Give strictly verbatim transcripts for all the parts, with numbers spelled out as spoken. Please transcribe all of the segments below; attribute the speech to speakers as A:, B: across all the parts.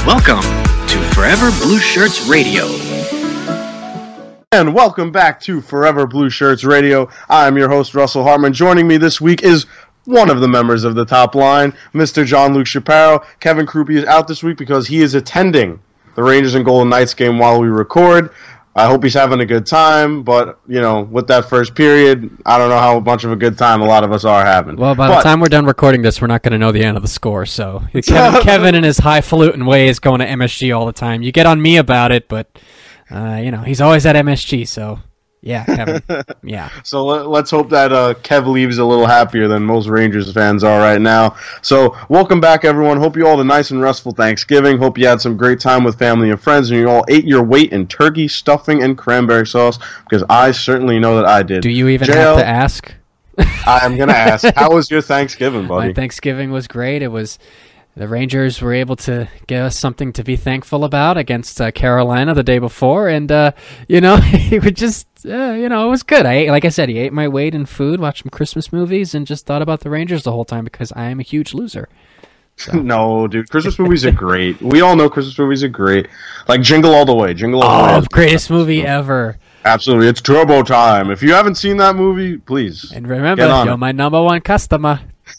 A: Welcome to Forever Blue Shirts Radio.
B: And welcome back to Forever Blue Shirts Radio. I'm your host, Russell Hartman. Joining me this week is one of the members of the top line, Mister John-Luc Shapiro. Kevin Krupe is out this week because he is attending the Rangers and Golden Knights game while we record. I hope he's having a good time, but, you know, with that first period, I don't know how much of a good time a lot of us are having.
C: Well, by
B: but,
C: the time we're done recording this, we're not going to know the end of the score, so Kevin, Kevin in his highfalutin ways going to M S G all the time. You get on me about it, but, uh, you know, he's always at M S G, so... Yeah, Kevin. Yeah.
B: So let, let's hope that uh, Kev leaves a little happier than most Rangers fans are right now. So welcome back, everyone. Hope you all had a nice and restful Thanksgiving. Hope you had some great time with family and friends, and you all ate your weight in turkey, stuffing, and cranberry sauce, because I certainly know that I did.
C: Do you even
B: J L,
C: have to ask?
B: I'm going to ask. How was your Thanksgiving, buddy?
C: My Thanksgiving was great. It was... The Rangers were able to give us something to be thankful about against uh, Carolina the day before, and uh, you know, it would just, uh, you know, it was good. I ate, like I said, he ate my weight in food, watched some Christmas movies, and just thought about the Rangers the whole time because I am a huge loser. So.
B: No, dude, Christmas movies are great. We all know Christmas movies are great. Like Jingle All the Way, Jingle All the
C: oh,
B: Way.
C: Oh, greatest movie ever.
B: Absolutely, it's Turbo Time. If you haven't seen that movie, please.
C: And remember, you're
B: it.
C: my number one customer.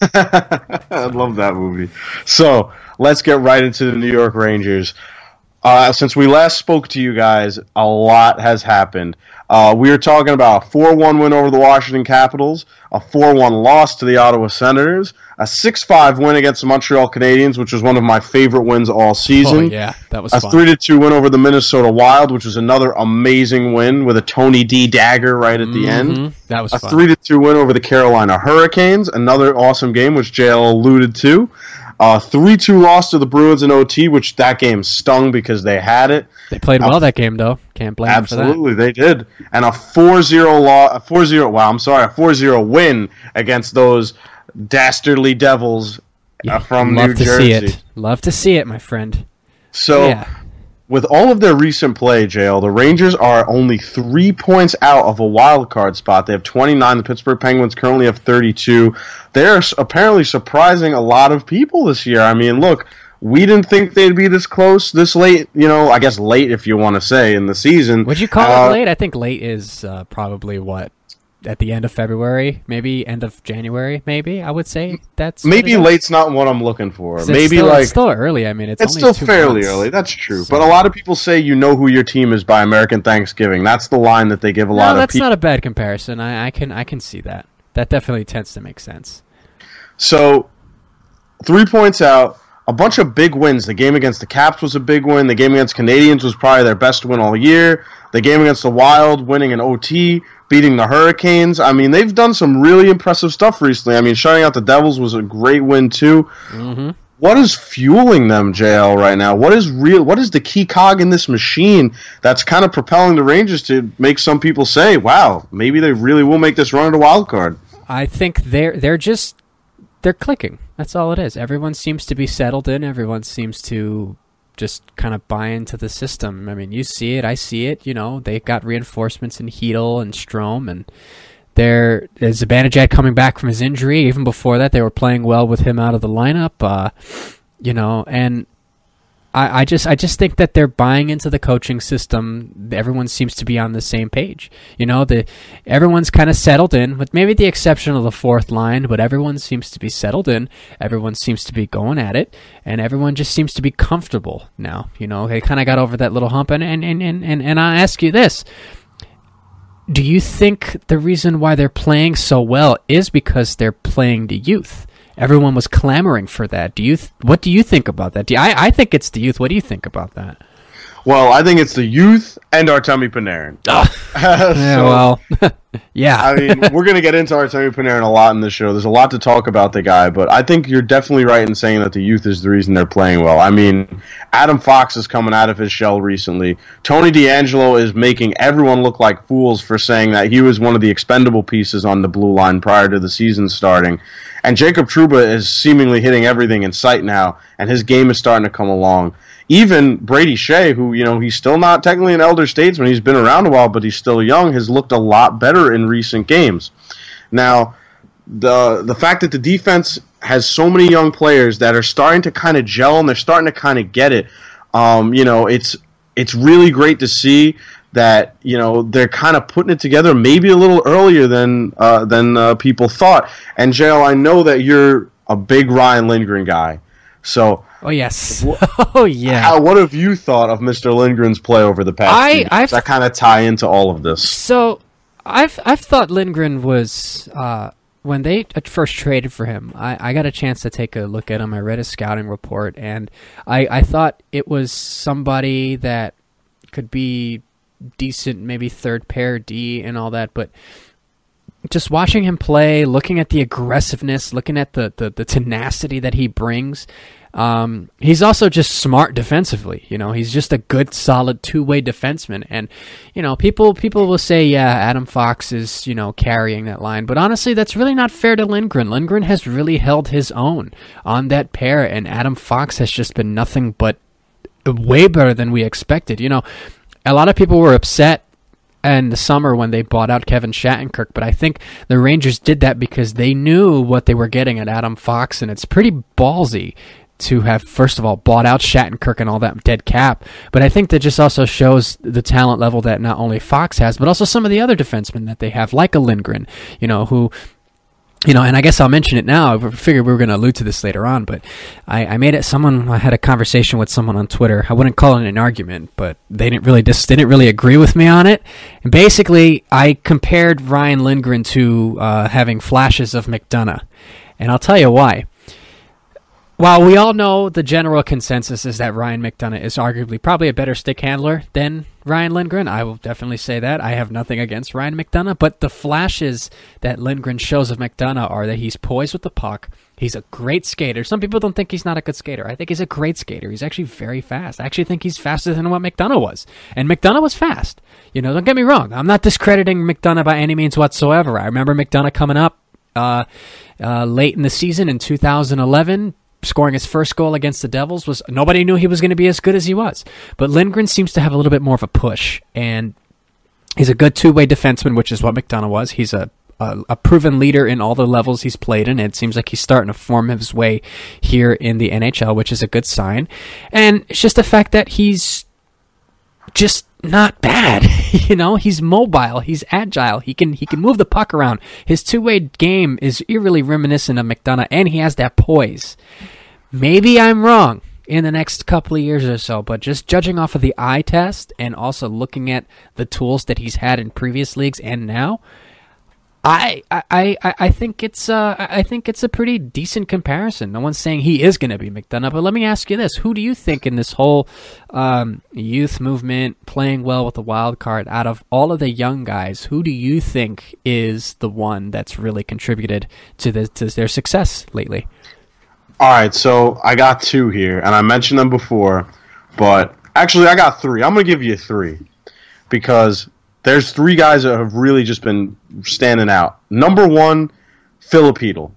B: I love that movie. So let's get right into the New York Rangers. Uh, since we last spoke to you guys, a lot has happened. Uh, we were talking about a four one win over the Washington Capitals, a four one loss to the Ottawa Senators, a six five win against the Montreal Canadiens, which was one of my favorite wins all season.
C: Oh, yeah, that was
B: a
C: fun.
B: A three to two win over the Minnesota Wild, which was another amazing win with a Tony D dagger right at the
C: mm-hmm.
B: end.
C: That was
B: a
C: fun.
B: A three to two win over the Carolina Hurricanes, another awesome game, which J L alluded to. A three two loss to the Bruins in O T, which that game stung because they had it.
C: They played well uh, that game, though. Can't blame them for that.
B: Absolutely, they did. And a four zero loss, a four zero, wow, I'm sorry, a four zero win against those dastardly Devils
C: yeah,
B: uh, from
C: love
B: New
C: to
B: Jersey.
C: See it. Love to see it, my friend.
B: So,
C: yeah.
B: with all of their recent play, J L, the Rangers are only three points out of a wild card spot. They have twenty-nine. The Pittsburgh Penguins currently have thirty-two. They're apparently surprising a lot of people this year. I mean, look, we didn't think they'd be this close, this late. You know, I guess late if you want to say in the season.
C: Would you call
B: uh,
C: it late? I think late is uh, probably what? At the end of February, maybe end of January, maybe I would say that's
B: maybe late's not what I'm looking for.
C: It's
B: maybe
C: still,
B: like
C: it's still early. I mean, it's,
B: it's
C: only
B: still
C: two
B: fairly
C: months.
B: early. That's true.
C: So.
B: But a lot of people say you know who your team is by American Thanksgiving. That's the line that they give a
C: no,
B: lot of people.
C: that's not a bad comparison. I, I can I can see that. That definitely tends to make sense.
B: So, three points out. A bunch of big wins. The game against the Caps was a big win. The game against Canadiens was probably their best win all year. The game against the Wild, winning in O T, beating the Hurricanes. I mean, they've done some really impressive stuff recently. I mean, shutting out the Devils was a great win, too.
C: Mm-hmm.
B: What is fueling them, J L, right now? What is real? What is the key cog in this machine that's kind of propelling the Rangers to make some people say, wow, maybe they really will make this run at a wild card?
C: I think they're they're just they're clicking. That's all it is. Everyone seems to be settled in. Everyone seems to just kind of buy into the system. I mean, you see it. I see it. You know, they got reinforcements in Hedl and Strome, and there is Zibanejad coming back from his injury. Even before that, they were playing well with him out of the lineup. Uh, you know, and I, I just I just think that they're buying into the coaching system. Everyone seems to be on the same page. You know, the everyone's kind of settled in, with maybe the exception of the fourth line, but everyone seems to be settled in. Everyone seems to be going at it, and everyone just seems to be comfortable now. You know, they kind of got over that little hump. And, and, and, and, and, and I ask you this. Do you think the reason why they're playing so well is because they're playing the youth? Everyone was clamoring for that. Do you? Th- what do you think about that? Do you, I, I think it's the youth. What do you think about that?
B: Well, I think it's the youth and Artemi Panarin.
C: Oh.
B: so,
C: yeah, well, yeah.
B: I mean, we're going to get into Artemi Panarin a lot in this show. There's a lot to talk about the guy, but I think you're definitely right in saying that the youth is the reason they're playing well. I mean, Adam Fox is coming out of his shell recently. Tony DeAngelo is making everyone look like fools for saying that he was one of the expendable pieces on the blue line prior to the season starting. And Jacob Trouba is seemingly hitting everything in sight now, and his game is starting to come along. Even Brady Shea, who, you know, he's still not technically an elder statesman, he's been around a while, but he's still young, has looked a lot better in recent games. Now, the the fact that the defense has so many young players that are starting to kind of gel and they're starting to kind of get it, Um, you know, it's it's really great to see that, you know, they're kind of putting it together maybe a little earlier than uh, than uh, people thought. And J L, I know that you're a big Ryan Lindgren guy. So,
C: oh yes,
B: wh-
C: oh yeah.
B: How, what have you thought of Mister Lindgren's play over the past?
C: I,
B: few
C: I've,
B: that kind of tie into all of this.
C: So, I've I've thought Lindgren was uh, when they first traded for him. I, I got a chance to take a look at him. I read his scouting report, and I, I thought it was somebody that could be decent, maybe third pair D and all that, but just watching him play, looking at the aggressiveness, looking at the, the, the tenacity that he brings, um, he's also just smart defensively. You know, he's just a good, solid two-way defenseman. And, you know, people people will say, yeah, Adam Fox is, you know, carrying that line. But honestly, that's really not fair to Lindgren. Lindgren has really held his own on that pair, and Adam Fox has just been nothing but way better than we expected. You know, a lot of people were upset in the summer when they bought out Kevin Shattenkirk, but I think the Rangers did that because they knew what they were getting at Adam Fox, and it's pretty ballsy to have, first of all, bought out Shattenkirk and all that dead cap, but I think that just also shows the talent level that not only Fox has, but also some of the other defensemen that they have, like a Lindgren, you know, who... You know, and I guess I'll mention it now. I figured we were going to allude to this later on, but I, I made it. Someone I had a conversation with someone on Twitter. I wouldn't call it an argument, but they didn't really just didn't really agree with me on it. And basically, I compared Ryan Lindgren to uh, having flashes of McDonough, and I'll tell you why. While we all know the general consensus is that Ryan McDonough is arguably probably a better stick handler than Ryan Lindgren, I will definitely say that. I have nothing against Ryan McDonough, but the flashes that Lindgren shows of McDonough are that he's poised with the puck. He's a great skater. Some people don't think he's not a good skater. I think he's a great skater. He's actually very fast. I actually think he's faster than what McDonough was. And McDonough was fast. You know, don't get me wrong. I'm not discrediting McDonough by any means whatsoever. I remember McDonough coming up uh, uh, late in the season in two thousand eleven, scoring his first goal against the Devils. Was nobody knew he was going to be as good as he was. But Lindgren seems to have a little bit more of a push, and he's a good two-way defenseman, which is what McDonough was. He's a, a, a proven leader in all the levels he's played in. It seems like he's starting to form his way here in the N H L, which is a good sign. And it's just the fact that he's just not bad. You know, he's mobile, he's agile, he can he can move the puck around. His two-way game is eerily reminiscent of McDonough, and he has that poise. Maybe I'm wrong in the next couple of years or so, but just judging off of the eye test and also looking at the tools that he's had in previous leagues and now, I I, I, I think it's uh I think it's a pretty decent comparison. No one's saying he is going to be McDonough, but let me ask you this: who do you think in this whole um, youth movement, playing well with the wild card, out of all of the young guys, who do you think is the one that's really contributed to the to their success lately?
B: All right, so I got two here, and I mentioned them before, but actually I got three. I'm going to give you three because there's three guys that have really just been standing out. Number one, Filipino.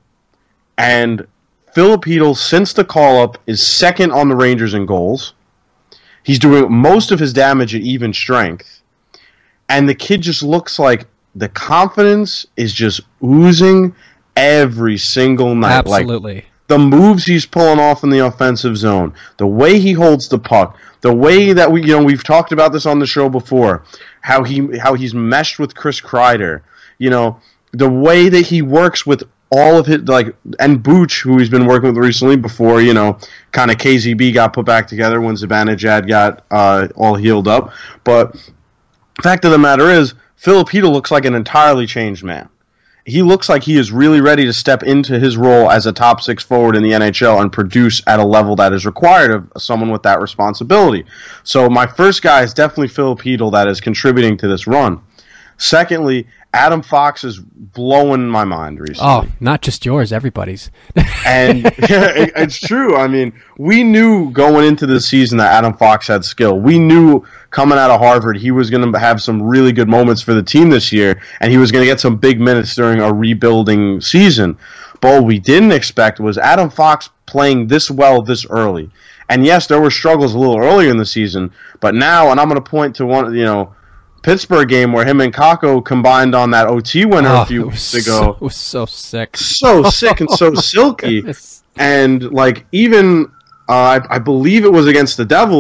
B: And Filipino, since the call-up, is second on the Rangers in goals. He's doing most of his damage at even strength. And the kid just looks like the confidence is just oozing every single night.
C: Absolutely.
B: Like, the moves he's pulling off in the offensive zone, the way he holds the puck, the way that we, you know, we've talked about this on the show before, how he how he's meshed with Chris Kreider, you know, the way that he works with all of his, like, and Booch, who he's been working with recently before, you know, kind of K Z B got put back together when Zibanejad got uh, all healed up. But the fact of the matter is, Filipino looks like an entirely changed man. He looks like he is really ready to step into his role as a top six forward in the N H L and produce at a level that is required of someone with that responsibility. So my first guy is definitely Filipino that is contributing to this run. Secondly, Adam Fox is blowing my mind recently.
C: Oh, not just yours, everybody's.
B: And it, it's true. I mean, we knew going into the season that Adam Fox had skill. We knew coming out of Harvard he was going to have some really good moments for the team this year, and he was going to get some big minutes during a rebuilding season. But what we didn't expect was Adam Fox playing this well this early. And yes, there were struggles a little earlier in the season, but now, and I'm going to point to one, you know, Pittsburgh game where him and Kakko combined on that O T winner
C: oh,
B: a few weeks
C: so,
B: ago.
C: It was so sick.
B: So sick and so silky.
C: Goodness.
B: And, like, even, uh, I, I believe it was against the Devils,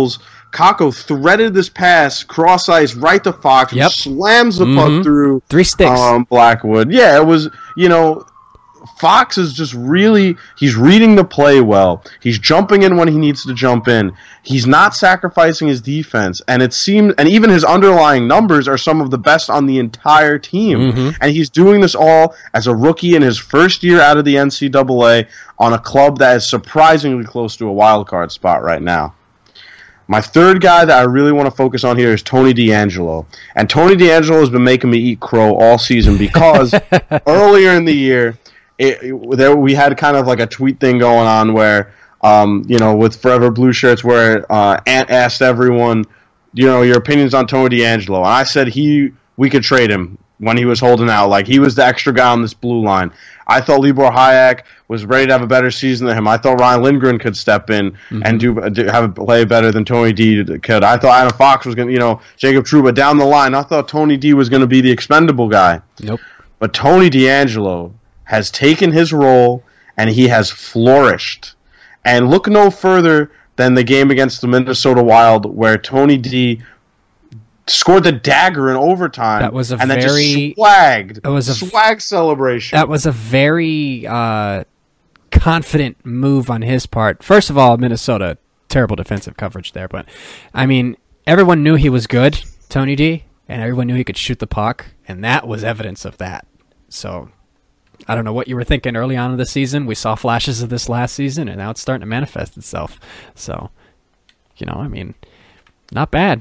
B: Kakko threaded this pass, cross ice, right to Fox,
C: Yep.
B: slams the
C: Mm-hmm.
B: puck through
C: Three sticks.
B: um, Blackwood. Yeah, it was, you know, Fox is just really, he's reading the play well. He's jumping in when he needs to jump in. He's not sacrificing his defense. And it seems, and even his underlying numbers are some of the best on the entire team.
C: Mm-hmm.
B: And he's doing this all as a rookie in his first year out of the N C double A on a club that is surprisingly close to a wild card spot right now. My third guy that I really want to focus on here is Tony DeAngelo. And Tony DeAngelo has been making me eat crow all season because earlier in the year, It, it, there we had kind of like a tweet thing going on where, um, you know, with Forever Blue Shirts, where uh, Ant asked everyone, you know, your opinions on Tony DeAngelo, and I said he we could trade him when he was holding out, like he was the extra guy on this blue line. I thought Libor Hayek was ready to have a better season than him. I thought Ryan Lindgren could step in mm-hmm. and do, do have a play better than Tony D could. I thought Adam Fox was going to, you know, Jacob Trouba down the line. I thought Tony D was going to be the expendable guy.
C: Nope.
B: But Tony DeAngelo has taken his role, and he has flourished. And look no further than the game against the Minnesota Wild, where Tony D scored the dagger in overtime.
C: That was a
B: and
C: very
B: then just swagged.
C: It was a
B: swag celebration.
C: That was a very uh, confident move on his part. First of all, Minnesota, terrible defensive coverage there, but I mean, everyone knew he was good, Tony D, and everyone knew he could shoot the puck, and that was evidence of that. So I don't know what you were thinking early on in the season. We saw flashes of this last season, and now it's starting to manifest itself. So, you know, I mean, not bad.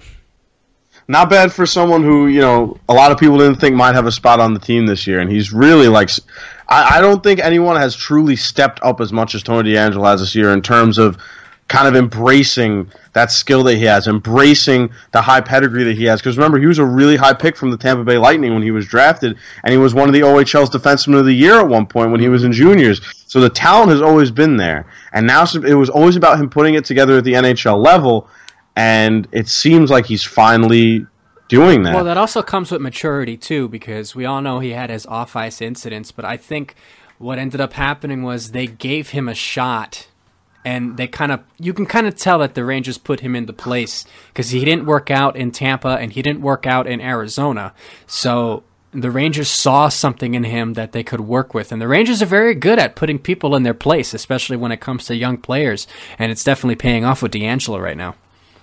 B: Not bad for someone who, you know, a lot of people didn't think might have a spot on the team this year, and he's really, like, I, I don't think anyone has truly stepped up as much as Tony DeAngelo has this year in terms of kind of embracing that skill that he has, embracing the high pedigree that he has. Because remember, he was a really high pick from the Tampa Bay Lightning when he was drafted, and he was one of the O H L's Defenseman of the Year at one point when he was in juniors. So the talent has always been there. And now it was always about him putting it together at the N H L level, and it seems like he's finally doing that.
C: Well, that also comes with maturity, too, because we all know he had his off-ice incidents, but I think what ended up happening was they gave him a shot. And they kind of, you can kind of tell that the Rangers put him into place because he didn't work out in Tampa and he didn't work out in Arizona. So the Rangers saw something in him that they could work with. And the Rangers are very good at putting people in their place, especially when it comes to young players. And it's definitely paying off with DeAngelo right now.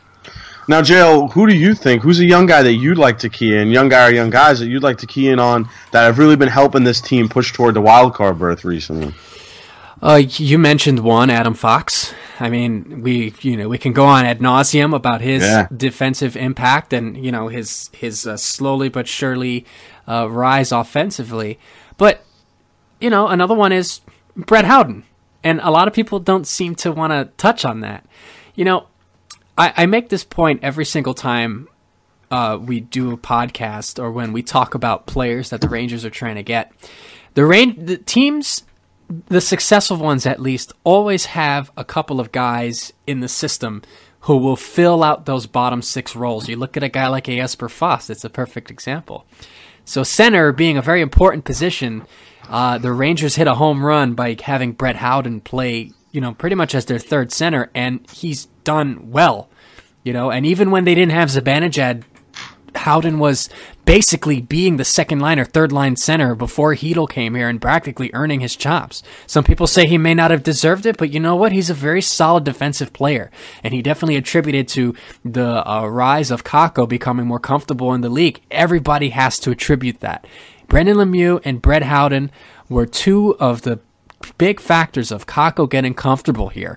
B: Now, J L, who do you think, who's a young guy that you'd like to key in, young guy or young guys that you'd like to key in on that have really been helping this team push toward the wild card berth recently?
C: Uh, you mentioned one, Adam Fox. I mean, we you know we can go on ad nauseum about his
B: yeah.
C: defensive impact and you know his his uh, slowly but surely uh, rise offensively. But you know, another one is Brett Howden, and a lot of people don't seem to want to touch on that. You know, I, I make this point every single time uh, we do a podcast or when we talk about players that the Rangers are trying to get. The Ran- the teams. The successful ones, at least, always have a couple of guys in the system who will fill out those bottom six roles. You look at a guy like Jesper Fast, it's a perfect example. So center being a very important position, uh, the Rangers hit a home run by having Brett Howden play, you know, pretty much as their third center, and he's done well, you know, and even when they didn't have Zibanejad, Howden was basically being the second line or third line center before Hedl came here and practically earning his chops. Some people say he may not have deserved it, but you know what? He's a very solid defensive player, and he definitely attributed to the uh, rise of Kakko becoming more comfortable in the league. Everybody has to attribute that. Brendan Lemieux and Brett Howden were two of the big factors of Kakko getting comfortable here.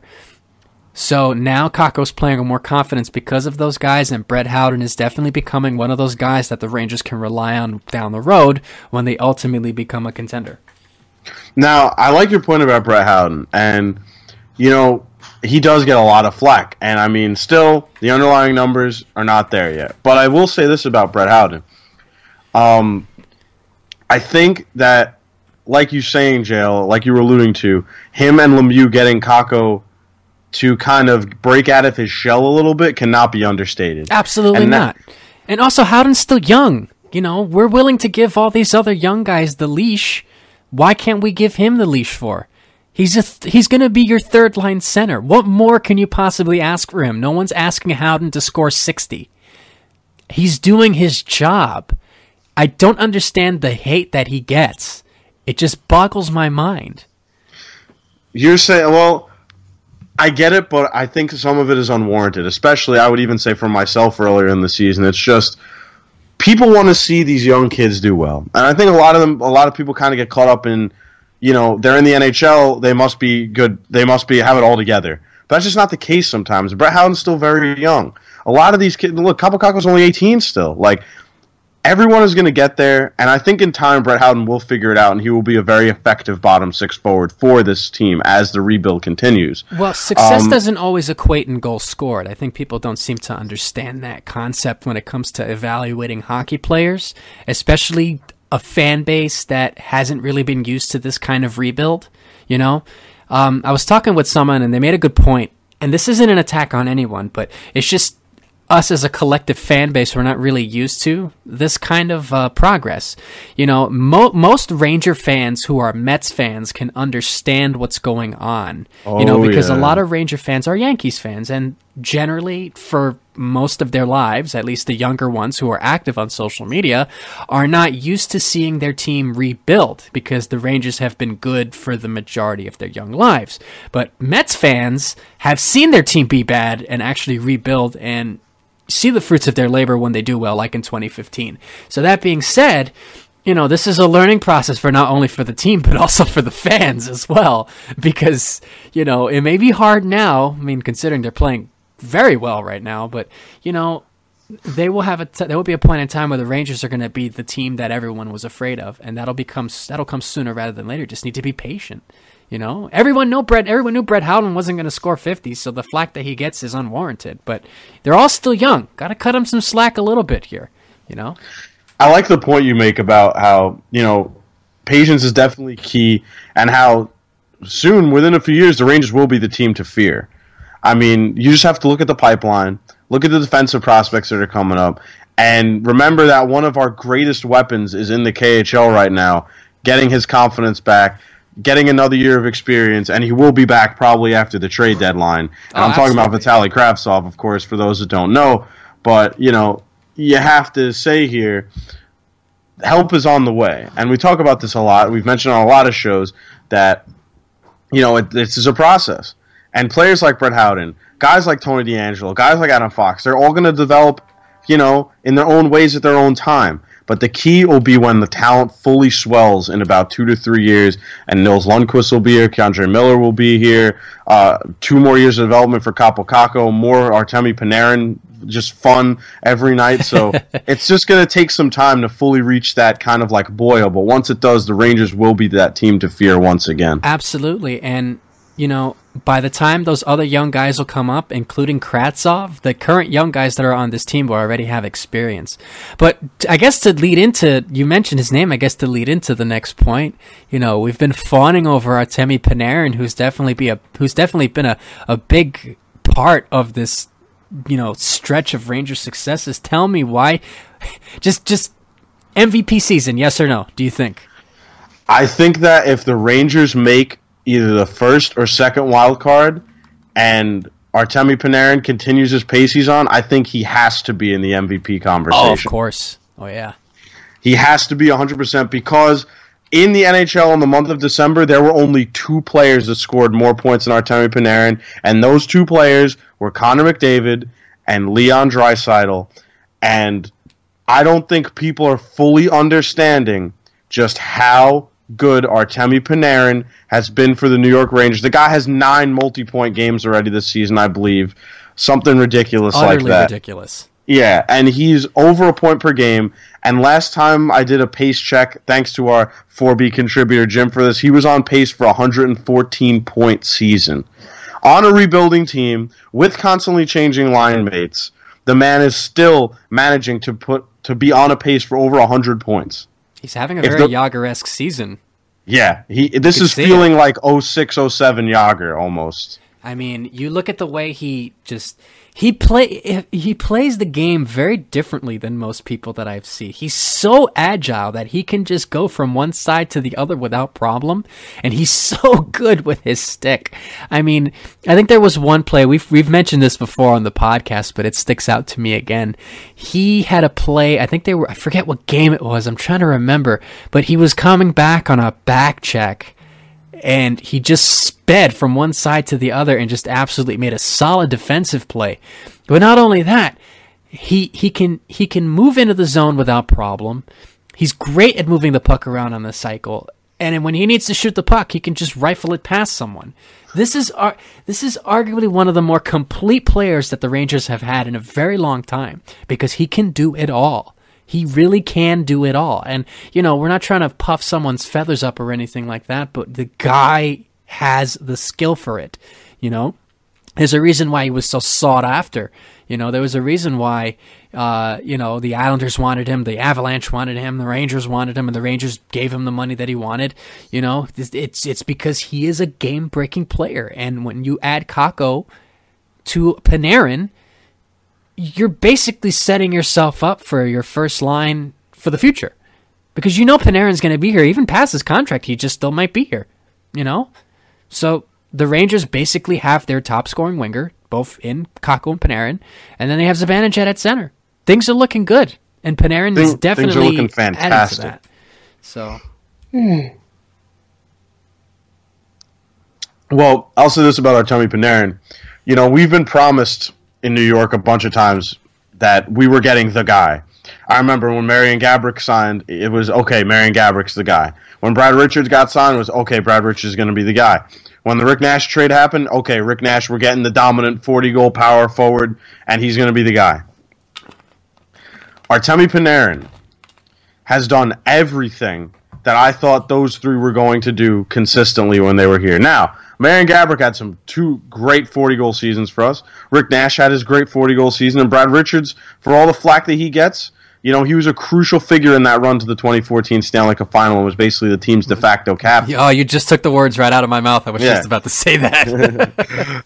C: So now Kakko's playing with more confidence because of those guys, and Brett Howden is definitely becoming one of those guys that the Rangers can rely on down the road when they ultimately become a contender.
B: Now, I like your point about Brett Howden, and, you know, he does get a lot of flack, and, I mean, still, the underlying numbers are not there yet. But I will say this about Brett Howden. Um, I think that, like you saying, Jail, like you were alluding to, him and Lemieux getting Kakko to kind of break out of his shell a little bit cannot be understated.
C: Absolutely
B: and
C: not. That, and also, Howden's still young. You know, we're willing to give all these other young guys the leash. Why can't we give him the leash for? He's a th- he's going to be your third line center. What more can you possibly ask for him? No one's asking Howden to score sixty. He's doing his job. I don't understand the hate that he gets. It just boggles my mind.
B: You're saying, well, I get it, but I think some of it is unwarranted. Especially, I would even say for myself earlier in the season, it's just people want to see these young kids do well, and I think a lot of them, a lot of people, kind of get caught up in, you know, they're in the N H L, they must be good, they must be have it all together. But that's just not the case sometimes. Brett Howden's still very young. A lot of these kids, look, Kaapo Kakko's only eighteen still. Like, everyone is going to get there, and I think in time Brett Howden will figure it out, and he will be a very effective bottom six forward for this team as the rebuild continues.
C: Well, success
B: um,
C: doesn't always equate in goals scored. I think people don't seem to understand that concept when it comes to evaluating hockey players, especially a fan base that hasn't really been used to this kind of rebuild. You know, um, I was talking with someone, and they made a good point, and this isn't an attack on anyone, but it's just us as a collective fan base, we're not really used to this kind of uh, progress. You know, mo- most Ranger fans who are Mets fans can understand what's going on.
B: Oh,
C: you know, because
B: yeah.
C: a lot of Ranger fans are Yankees fans, and generally for most of their lives, at least the younger ones who are active on social media, are not used to seeing their team rebuild because the Rangers have been good for the majority of their young lives. But Mets fans have seen their team be bad and actually rebuild and see the fruits of their labor when they do well, like in twenty fifteen. So that being said, you know, this is a learning process for not only for the team, but also for the fans as well, because, you know, it may be hard now. I mean, considering they're playing very well right now, but, you know, they will have a t- there will be a point in time where the Rangers are going to be the team that everyone was afraid of, and that'll become that'll come sooner rather than later. Just need to be patient. You know, everyone knew Brett. Everyone knew Brett Howden wasn't going to score fifty, so the flack that he gets is unwarranted. But they're all still young. Got to cut him some slack a little bit here. You know,
B: I like the point you make about how, you know, patience is definitely key, and how soon, within a few years, the Rangers will be the team to fear. I mean, you just have to look at the pipeline, look at the defensive prospects that are coming up, and remember that one of our greatest weapons is in the K H L right now, getting his confidence back, getting another year of experience, and he will be back probably after the trade deadline. And
C: oh,
B: I'm talking
C: absolutely.
B: about Vitaly Kravtsov, of course, for those that don't know. But, you know, you have to say here, help is on the way. And we talk about this a lot. We've mentioned on a lot of shows that, you know, it, this is a process. And players like Brett Howden, guys like Tony DeAngelo, guys like Adam Fox, they're all going to develop, you know, in their own ways at their own time. But the key will be when the talent fully swells in about two to three years, and Nils Lundkvist will be here, K'Andre Miller will be here, uh, two more years of development for Kaapo Kakko, more Artemi Panarin, just fun every night. So it's just going to take some time to fully reach that kind of like boil. But once it does, the Rangers will be that team to fear once again.
C: Absolutely. And, you know, by the time those other young guys will come up, including Kravtsov, the current young guys that are on this team will already have experience. But I guess to lead into, you mentioned his name, I guess to lead into the next point, you know, we've been fawning over Artemi Panarin, who's definitely be a who's definitely been a, a big part of this, you know, stretch of Rangers successes. Tell me why, just just M V P season, yes or no, do you think?
B: I think that if the Rangers make either the first or second wild card, and Artemi Panarin continues his pace he's on, I think he has to be in the M V P conversation.
C: Oh, of course. Oh, yeah.
B: He has to be one hundred percent, because in the N H L in the month of December, there were only two players that scored more points than Artemi Panarin, and those two players were Connor McDavid and Leon Draisaitl. And I don't think people are fully understanding just how good Artemi Panarin has been for the New York Rangers. The guy has nine multi-point games already this season, I believe. Something ridiculous
C: Utterly
B: like that.
C: ridiculous.
B: Yeah, and he's over a point per game. And last time I did a pace check, thanks to our four B contributor Jim for this, he was on pace for a one hundred fourteen point season. On a rebuilding team with constantly changing line mates, the man is still managing to put to be on a pace for over one hundred points.
C: He's having a
B: If
C: very
B: the-
C: Yager-esque season.
B: Yeah, he. This
C: You
B: is
C: see
B: feeling like oh six oh seven Yager almost.
C: I mean, you look at the way he just he play he plays the game very differently than most people that I've seen. He's so agile that he can just go from one side to the other without problem, and he's so good with his stick. I mean, I think there was one play we've we've mentioned this before on the podcast, but it sticks out to me again. He had a play, I think they were I forget what game it was. I'm trying to remember, but he was coming back on a back check. And he just sped from one side to the other and just absolutely made a solid defensive play. But not only that, he he can he can move into the zone without problem. He's great at moving the puck around on the cycle. And when he needs to shoot the puck, he can just rifle it past someone. This is ar- this is arguably one of the more complete players that the Rangers have had in a very long time because he can do it all. He really can do it all. And, you know, we're not trying to puff someone's feathers up or anything like that, but the guy has the skill for it, you know? There's a reason why he was so sought after. You know, there was a reason why, uh, you know, the Islanders wanted him, the Avalanche wanted him, the Rangers wanted him, and the Rangers gave him the money that he wanted. You know, it's it's because he is a game-breaking player. And when you add Kakko to Panarin, you're basically setting yourself up for your first line for the future. Because you know Panarin's going to be here. Even past his contract, he just still might be here. You know? So the Rangers basically have their top scoring winger, both in Kakko and Panarin, and then they have Zibanejad at center. Things are looking good. And Panarin
B: Things,
C: is definitely
B: things are looking fantastic.
C: adding to that. So...
B: Hmm. Well, I'll say this about Artemi Panarin. You know, we've been promised in New York a bunch of times that we were getting the guy. I remember when Marian Gaborik signed, it was, okay, Marian Gaborik's the guy. When Brad Richards got signed, it was, okay, Brad Richards is going to be the guy. When the Rick Nash trade happened, okay, Rick Nash, we're getting the dominant forty-goal power forward, and he's going to be the guy. Artemi Panarin has done everything that I thought those three were going to do consistently when they were here. Now, Marian Gaborik had some two great forty-goal seasons for us. Rick Nash had his great forty-goal season. And Brad Richards, for all the flack that he gets, you know, he was a crucial figure in that run to the twenty fourteen Stanley Cup Final and was basically the team's de facto captain.
C: Oh, you just took the words right out of my mouth. I was yeah. just about to say that.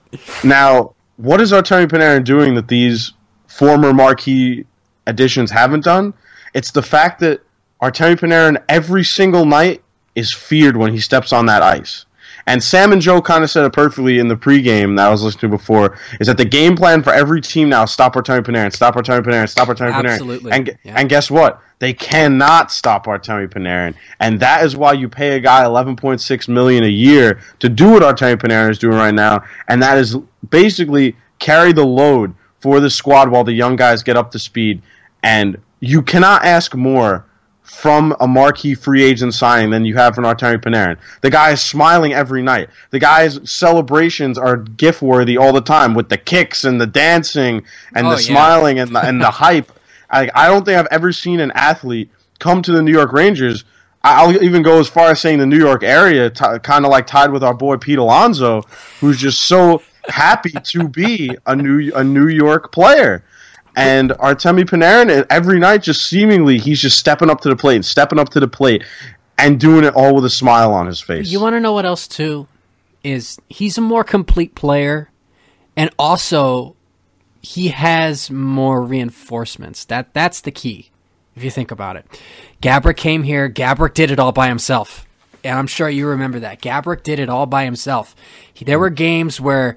B: Now, what is Artemi Panarin doing that these former marquee additions haven't done? It's the fact that Artemi Panarin every single night is feared when he steps on that ice. And Sam and Joe kind of said it perfectly in the pregame that I was listening to before, is that the game plan for every team now is stop Artemi Panarin, stop Artemi Panarin, stop Artemi Panarin.
C: Absolutely.
B: And,
C: yeah.
B: and guess what? They cannot stop Artemi Panarin. And that is why you pay a guy eleven point six million dollars a year to do what Artemi Panarin is doing right now. And that is basically carry the load for the squad while the young guys get up to speed. And you cannot ask more from a marquee free agent signing than you have from Artemi Panarin. The guy is smiling every night. The guy's celebrations are GIF-worthy all the time with the kicks and the dancing and
C: oh,
B: the
C: yeah. smiling
B: and the, and the hype. I, I don't think I've ever seen an athlete come to the New York Rangers. I'll even go as far as saying the New York area, t- kind of like tied with our boy Pete Alonso, who's just so happy to be a New a New York player. And Artemi Panarin, every night, just seemingly, he's just stepping up to the plate, stepping up to the plate, and doing it all with a smile on his face.
C: You want to know what else, too? Is he's a more complete player, and also he has more reinforcements. That That's the key, if you think about it. Gaborik came here. Gaborik did it all by himself. And I'm sure you remember that. Gaborik did it all by himself. He, there were games where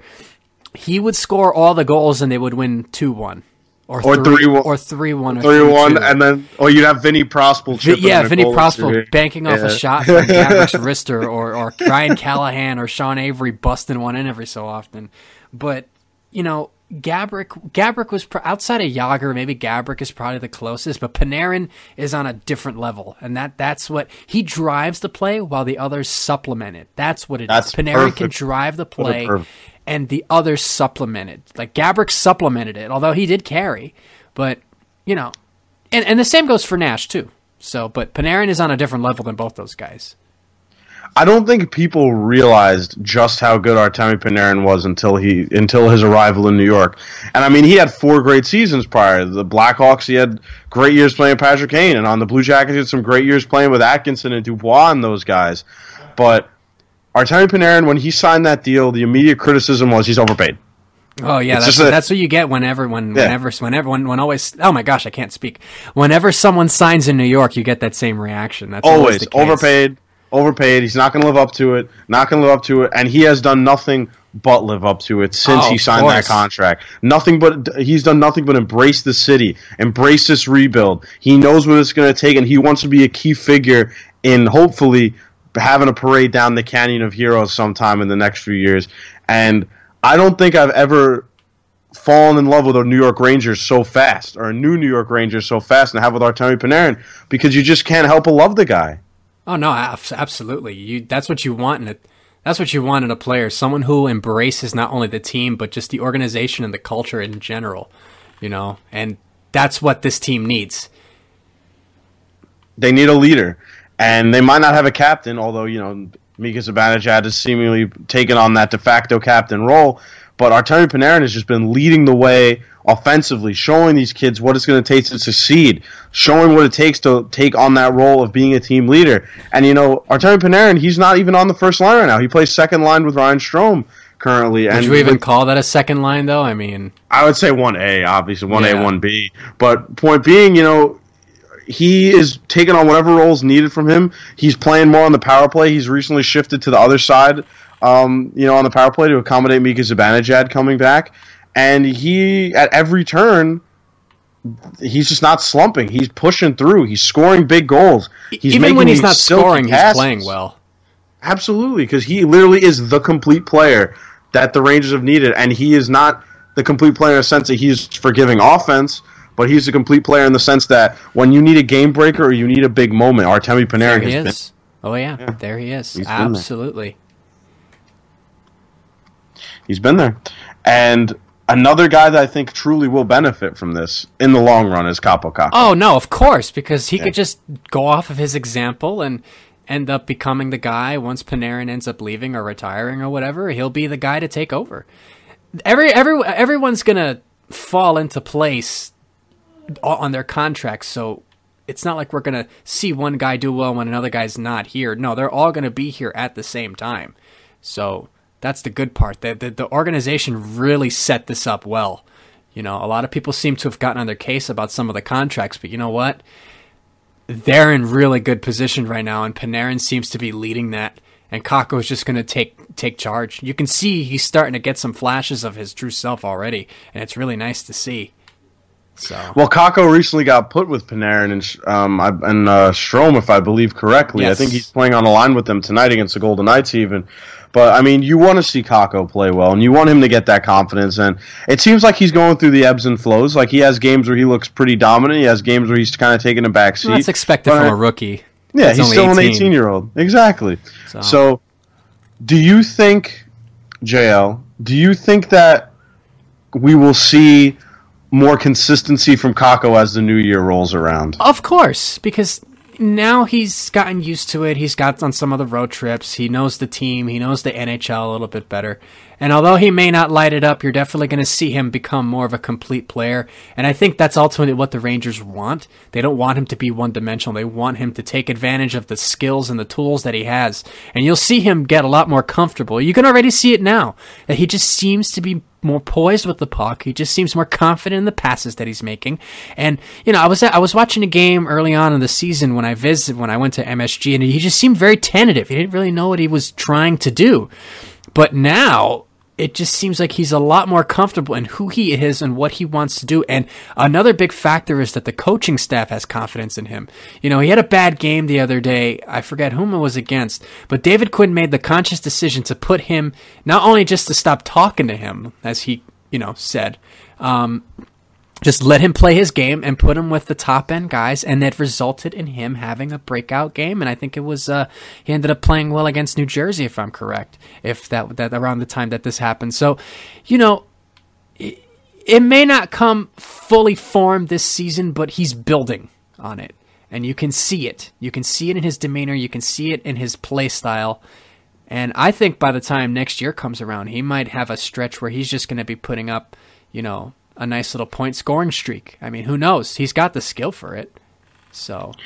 C: he would score all the goals, and they would win two one. Or,
B: or
C: three,
B: three one,
C: or three one, or
B: three one, and then or you'd have Vinny Prospel.
C: V- yeah, Vinny Prospel banking
B: yeah.
C: off a shot from Gaborik's wrister, or or Ryan Callahan or Sean Avery busting one in every so often. But you know, Gaborik, Gaborik was pro- outside of Jágr. Maybe Gaborik is probably the closest, but Panarin is on a different level, and that that's what he drives the play while the others supplement it. That's what it
B: that's
C: is. Panarin
B: perfect.
C: can drive the play. And the others supplemented. Like, Gaborik supplemented it, although he did carry. But, you know, and, and the same goes for Nash, too. So, but Panarin is on a different level than both those guys.
B: I don't think people realized just how good Artemi Panarin was until he until his arrival in New York. And, I mean, he had four great seasons prior. The Blackhawks, he had great years playing with Patrick Kane. And on the Blue Jackets, he had some great years playing with Atkinson and Dubois and those guys. But Artemi Panarin, when he signed that deal, the immediate criticism was he's overpaid.
C: Oh yeah, that's, a, that's what you get whenever, when, yeah. whenever, whenever, when, when always. Oh my gosh, I can't speak. Whenever someone signs in New York, you get that same reaction. That's always, always the case. overpaid,
B: overpaid. He's not going to live up to it. Not going to live up to it, and he has done nothing but live up to it since oh, he signed that contract. Nothing but he's done nothing but embrace the city, embrace this rebuild. He knows what it's going to take, and he wants to be a key figure in hopefully having a parade down the Canyon of Heroes sometime in the next few years. And I don't think I've ever fallen in love with a New York Rangers so fast, or a new New York Rangers so fast, and have with Artemi Panarin, because you just can't help but love the guy.
C: Oh no, absolutely. You that's what you want in a that's what you want in a player, someone who embraces not only the team but just the organization and the culture in general, you know. And that's what this team needs.
B: They need a leader, and they might not have a captain, although, you know, Mika Zibanejad has seemingly taken on that de facto captain role. But Artemi Panarin has just been leading the way offensively, showing these kids what it's going to take to succeed, showing what it takes to take on that role of being a team leader. And, you know, Artemi Panarin, he's not even on the first line right now. He plays second line with Ryan Strome currently.
C: Would
B: and
C: you even with, call that a second line, though? I mean...
B: I would say one A, obviously, one A, yeah. one B. But point being, you know, he is taking on whatever roles needed from him. He's playing more on the power play. He's recently shifted to the other side, um, you know, on the power play to accommodate Mika Zibanejad coming back. And he, at every turn, he's just not slumping. He's pushing through. He's scoring big goals. He's
C: Even when he's not scoring, passes. He's playing well.
B: Absolutely, because he literally is the complete player that the Rangers have needed. And he is not the complete player in the sense that he's forgiving offense, but he's a complete player in the sense that when you need a game breaker or you need a big moment, Artemi Panarin
C: there he
B: has
C: is. Been. Oh, yeah. yeah. There he is. He's Absolutely.
B: He's been there. And another guy that I think truly will benefit from this in the long run is Kaapo Kakko.
C: Oh, no, of course, because he yeah. could just go off of his example and end up becoming the guy once Panarin ends up leaving or retiring or whatever. He'll be the guy to take over. Every, every Everyone's going to fall into place on their contracts, so it's not like we're going to see one guy do well when another guy's not here. No, they're all going to be here at the same time. So that's the good part. The, the, the organization really set this up well. You know, a lot of people seem to have gotten on their case about some of the contracts, but you know what? They're in really good position right now, and Panarin seems to be leading that, and Kakko is just going to take take charge. You can see he's starting to get some flashes of his true self already, and it's really nice to see. So.
B: Well, Kakko recently got put with Panarin and um, and uh, Strome, if I believe correctly. Yes. I think he's playing on a line with them tonight against the Golden Knights even. But, I mean, you want to see Kakko play well, and you want him to get that confidence. And it seems like he's going through the ebbs and flows. Like, he has games where he looks pretty dominant. He has games where he's kind of taking a back seat.
C: Well, that's expected but, from a rookie.
B: Yeah, he's still eighteen. An eighteen-year-old. Exactly. So. so, do you think, J L, do you think that we will see more consistency from Kakko as the new year rolls around?
C: Of course, because now he's gotten used to it. He's got on some of the road trips. He knows the team. He knows the N H L a little bit better. And although he may not light it up, you're definitely going to see him become more of a complete player. And I think that's ultimately what the Rangers want. They don't want him to be one-dimensional. They want him to take advantage of the skills and the tools that he has. And you'll see him get a lot more comfortable. You can already see it now, that he just seems to be more poised with the puck. He just seems more confident in the passes that he's making. And, you know, I was I was watching a game early on in the season when I visited, when I went to M S G, and he just seemed very tentative. He didn't really know what he was trying to do. But now, it just seems like he's a lot more comfortable in who he is and what he wants to do. And another big factor is that the coaching staff has confidence in him. You know, he had a bad game the other day. I forget whom it was against. But David Quinn made the conscious decision to put him, not only just to stop talking to him, as he, you know, said, um, just let him play his game and put him with the top end guys, and that resulted in him having a breakout game. And I think it was uh, he ended up playing well against New Jersey, if I'm correct, if that that around the time that this happened. So, you know, it, it may not come fully formed this season, but he's building on it, and you can see it. You can see it in his demeanor. You can see it in his play style. And I think by the time next year comes around, he might have a stretch where he's just going to be putting up, you know, a nice little point scoring streak. I mean, who knows? He's got the skill for it. So,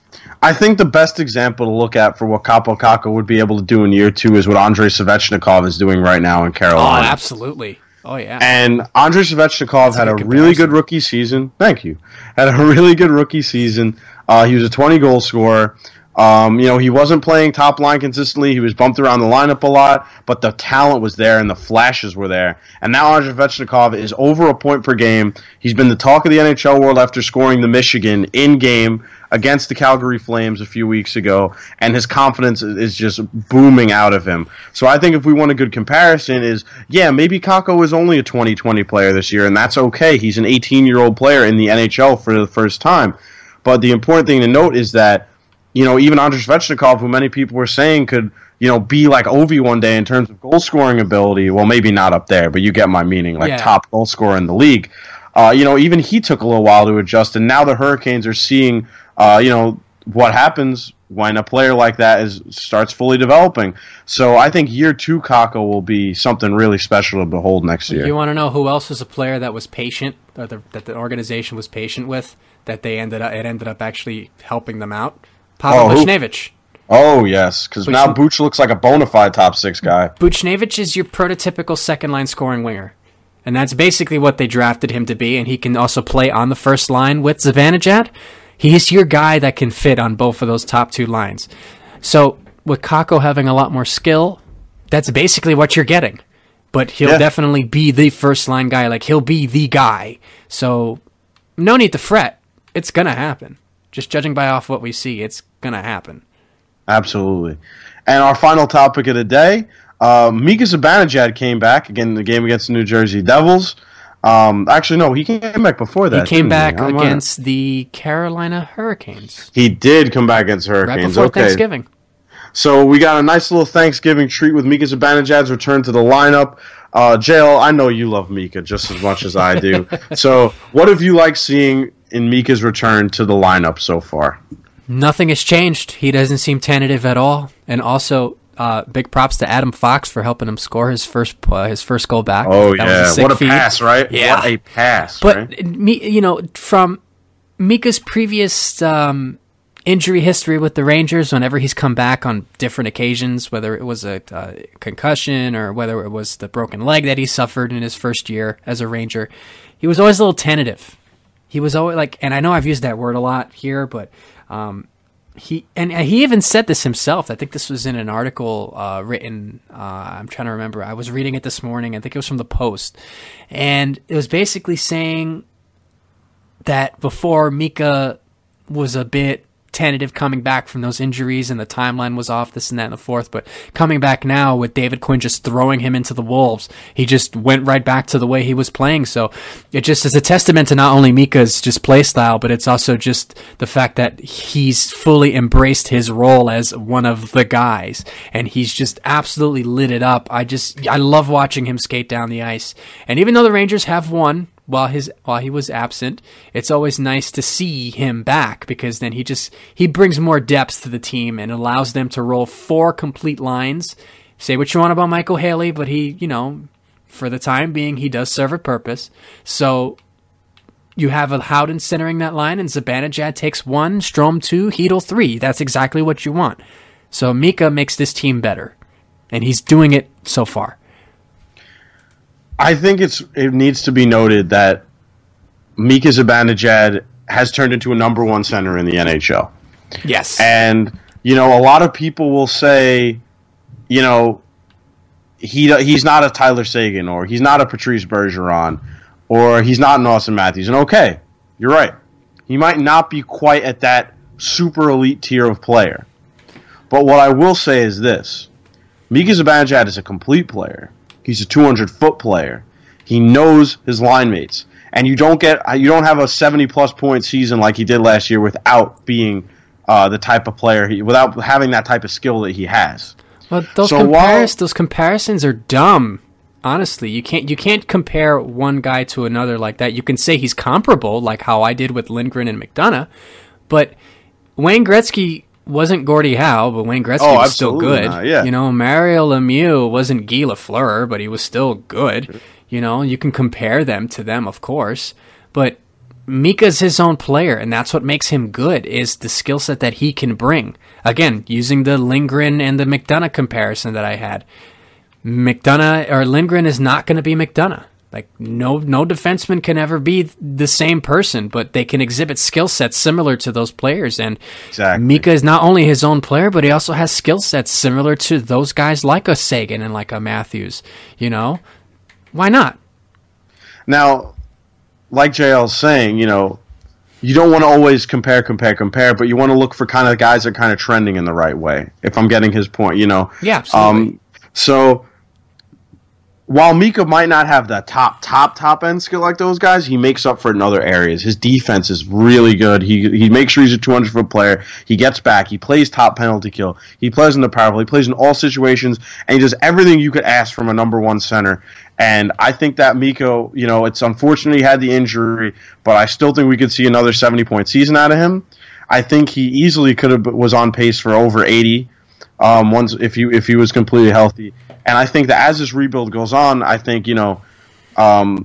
B: I think the best example to look at for what Kaapo Kakko would be able to do in year two is what Andrei Svechnikov is doing right now in Carolina.
C: Oh, absolutely. Oh, yeah.
B: And Andrei Svechnikov had a, a really good rookie season. Thank you. Had a really good rookie season. Uh, he was a twenty-goal scorer. Um, you know, he wasn't playing top line consistently. He was bumped around the lineup a lot, but the talent was there and the flashes were there. And now Andrei Svechnikov is over a point per game. He's been the talk of the N H L world after scoring the Michigan in-game against the Calgary Flames a few weeks ago, and his confidence is just booming out of him. So I think if we want a good comparison is, yeah, maybe Kakko is only a twenty twenty player this year, and that's okay. He's an eighteen-year-old player in the N H L for the first time. But the important thing to note is that, you know, even Andrei Svechnikov, who many people were saying could, you know, be like Ovi one day in terms of goal-scoring ability, well, maybe not up there, but you get my meaning, like yeah. top goal scorer in the league. Uh, you know, even he took a little while to adjust, and now the Hurricanes are seeing, uh, you know, what happens when a player like that is starts fully developing. So I think year two Kakko will be something really special to behold next year.
C: You want to know who else was a player that was patient, or the, that the organization was patient with, that they ended up, it ended up actually helping them out? Pavel oh, Buchnevich.
B: Oh, yes, because now Buch looks like a bona fide top six guy.
C: Buchnevich is your prototypical second-line scoring winger. And that's basically what they drafted him to be, and he can also play on the first line with Zibanejad. He's your guy that can fit on both of those top two lines. So with Kakko having a lot more skill, that's basically what you're getting. But he'll yeah. definitely be the first-line guy. Like, he'll be the guy. So no need to fret. It's going to happen. Just judging by off what we see, it's going to happen.
B: Absolutely. And our final topic of the day, uh, Mika Zibanejad came back again in the game against the New Jersey Devils. Um, actually, no, he came back before that.
C: He came back he? against mind. the Carolina Hurricanes.
B: He did come back against Hurricanes.
C: Right before
B: okay.
C: Thanksgiving.
B: So we got a nice little Thanksgiving treat with Mika Zibanejad's return to the lineup. Uh, J L, I know you love Mika just as much as I do. So what have you liked seeing in Mika's return to the lineup so far?
C: Nothing has changed. He doesn't seem tentative at all. And also, uh, big props to Adam Fox for helping him score his first uh, his first goal back.
B: Oh, that yeah. A what a feed. pass, right?
C: Yeah.
B: What a pass,
C: But,
B: right?
C: me, you know, from Mika's previous um, injury history with the Rangers, whenever he's come back on different occasions, whether it was a uh, concussion or whether it was the broken leg that he suffered in his first year as a Ranger, he was always a little tentative. He was always like, and I know I've used that word a lot here, but um, he and he even said this himself. I think this was in an article uh, written. Uh, I'm trying to remember. I was reading it this morning. I think it was from the Post, and it was basically saying that before Mika was a bit tentative coming back from those injuries and the timeline was off, this and that and the fourth, but coming back now with David Quinn just throwing him into the Wolves, he just went right back to the way he was playing. So it just is a testament to not only Mika's just play style, but it's also just the fact that he's fully embraced his role as one of the guys, and he's just absolutely lit it up. I just, I love watching him skate down the ice. And even though the Rangers have won while his while he was absent, it's always nice to see him back, because then he just he brings more depth to the team and allows them to roll four complete lines. Say what you want about Michael Haley, but he, you know, for the time being, he does serve a purpose. So you have a Howden centering that line, and Zibanejad takes one, Strome two, Hedl three. That's exactly what you want. So Mika makes this team better, and he's doing it so far.
B: I think it's it needs to be noted that Mika Zibanejad has turned into a number one center in the N H L.
C: Yes.
B: And, you know, a lot of people will say, you know, he he's not a Tyler Seguin, or he's not a Patrice Bergeron, or he's not an Austin Matthews. And okay, you're right. He might not be quite at that super elite tier of player. But what I will say is this. Mika Zibanejad is a complete player. He's a two hundred foot player. He knows his line mates. And you don't get you don't have a seventy plus point season like he did last year without being uh, the type of player he without having that type of skill that he has.
C: Well, those so comparis- while, those comparisons are dumb. Honestly, you can't you can't compare one guy to another like that. You can say he's comparable, like how I did with Lindgren and McDonough, but Wayne Gretzky wasn't Gordie Howe, but Wayne Gretzky oh, was still good. Not, yeah. You know, Mario Lemieux wasn't Guy Lafleur, but he was still good. You know, you can compare them to them, of course. But Mika's his own player, and that's what makes him good, is the skill set that he can bring. Again, using the Lindgren and the McDonough comparison that I had. McDonough, or Lindgren is not going to be McDonough. Like, no no defenseman can ever be the same person, but they can exhibit skill sets similar to those players. And
B: exactly.
C: Mika is not only his own player, but he also has skill sets similar to those guys like a Sagan and like a Matthews. You know? Why not?
B: Now, like J L's saying, you know, you don't want to always compare, compare, compare, but you want to look for kind of guys that are kind of trending in the right way, if I'm getting his point, you know?
C: Yeah, absolutely.
B: Um, so... While Mika might not have the top, top, top end skill like those guys, he makes up for it in other areas. His defense is really good. He he makes sure he's a two hundred foot player. He gets back. He plays top penalty kill. He plays in the power play. He plays in all situations, and he does everything you could ask from a number one center. And I think that Mika, you know, it's unfortunate he had the injury, but I still think we could see another seventy point season out of him. I think he easily could have was on pace for over eighty um, once if he if he was completely healthy. And I think that as this rebuild goes on, I think, you know, um,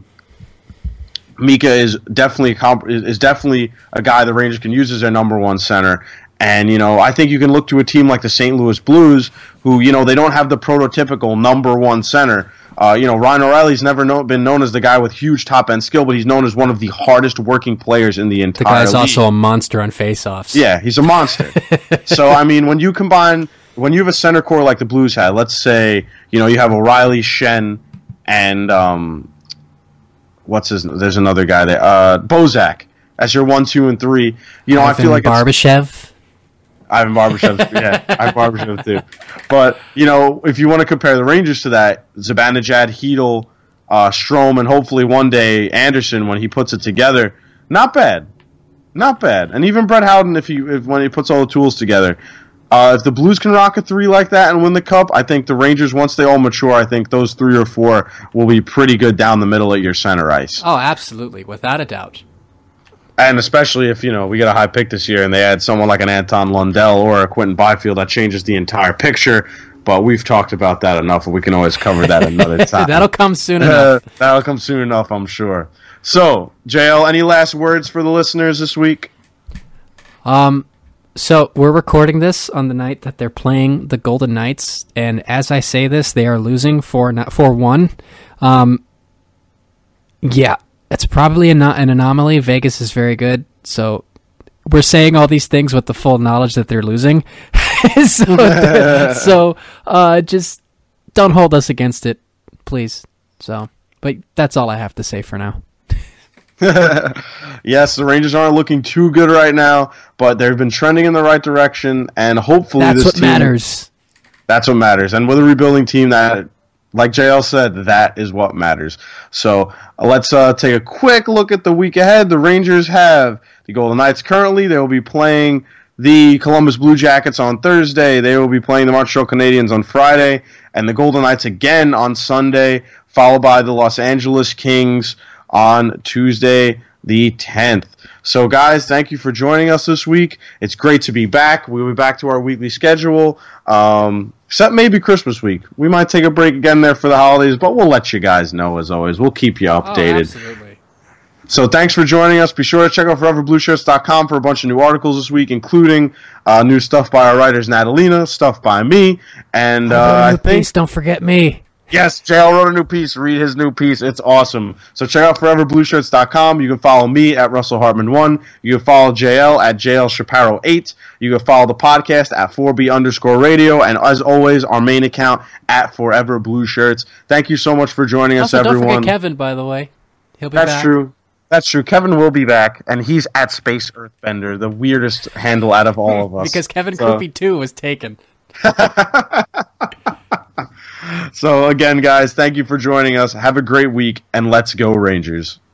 B: Mika is definitely comp- is definitely a guy the Rangers can use as their number one center. And, you know, I think you can look to a team like the Saint Louis Blues, who, you know, they don't have the prototypical number one center. Uh, you know, Ryan O'Reilly's never know, been known as the guy with huge top-end skill, but he's known as one of the hardest working players in the entire league.
C: The guy's also a monster on faceoffs.
B: Yeah, he's a monster. So, I mean, when you combine... When you have a center core like the Blues had, let's say, you know, you have O'Reilly, Shen, and um, what's his? There's another guy there, uh, Bozak, as your one, two, and three. You know,
C: Ivan
B: I feel like
C: Barbashev.
B: Ivan Barbashev, yeah, Ivan Barbashev too. But you know, if you want to compare the Rangers to that, Zibanejad, Hedl, uh, Strome, and hopefully one day Anderson when he puts it together, not bad, not bad. And even Brett Howden, if he if, when he puts all the tools together. Uh, if the Blues can rock a three like that and win the Cup, I think the Rangers, once they all mature, I think those three or four will be pretty good down the middle at your center ice.
C: Oh, absolutely, without a doubt.
B: And especially if, you know, we get a high pick this year and they add someone like an Anton Lundell or a Quentin Byfield, that changes the entire picture. But we've talked about that enough, and we can always cover that another time.
C: That'll come soon enough.
B: That'll come soon enough, I'm sure. So, J L, any last words for the listeners this week?
C: Um... So we're recording this on the night that they're playing the Golden Knights, and as I say this, they are losing four four one. Um, yeah, it's probably an, an anomaly. Vegas is very good, so we're saying all these things with the full knowledge that they're losing. so, so uh, just don't hold us against it, please. So, but that's all I have to say for now.
B: Yes, the Rangers aren't looking too good right now, but they've been trending in the right direction, and hopefully
C: that's
B: this
C: what
B: team,
C: matters.
B: That's what matters. And with a rebuilding team, that, like J L said, that is what matters. So uh, let's uh, take a quick look at the week ahead. The Rangers have the Golden Knights currently. They will be playing the Columbus Blue Jackets on Thursday. They will be playing the Montreal Canadiens on Friday, and the Golden Knights again on Sunday, followed by the Los Angeles Kings on Tuesday the tenth. So, guys, thank you for joining us this week. It's great to be back. We'll be back to our weekly schedule, um, except maybe Christmas week. We might take a break again there for the holidays, but we'll let you guys know, as always. We'll keep you updated.
C: Oh, absolutely.
B: So thanks for joining us. Be sure to check out forever blue shirts dot com for a bunch of new articles this week, including uh, new stuff by our writers, Natalina, stuff by me, and uh, I think...
C: Please don't forget me.
B: Yes, J L wrote a new piece. Read his new piece. It's awesome. So check out forever blue shirts dot com. You can follow me at Russell Hartman one. You can follow J L at J L Shapiro eight. You can follow the podcast at four B underscore radio. And as always, our main account at Forever Blue Shirts. Thank you so much for joining us,
C: also,
B: everyone.
C: Don't forget Kevin, by the way. He'll be
B: That's
C: back.
B: true. That's true. Kevin will be back, and he's at Space Earthbender, the weirdest handle out of all of us.
C: Because Kevin
B: so.
C: Koopy two was taken.
B: So, again, guys, thank you for joining us. Have a great week, and let's go Rangers.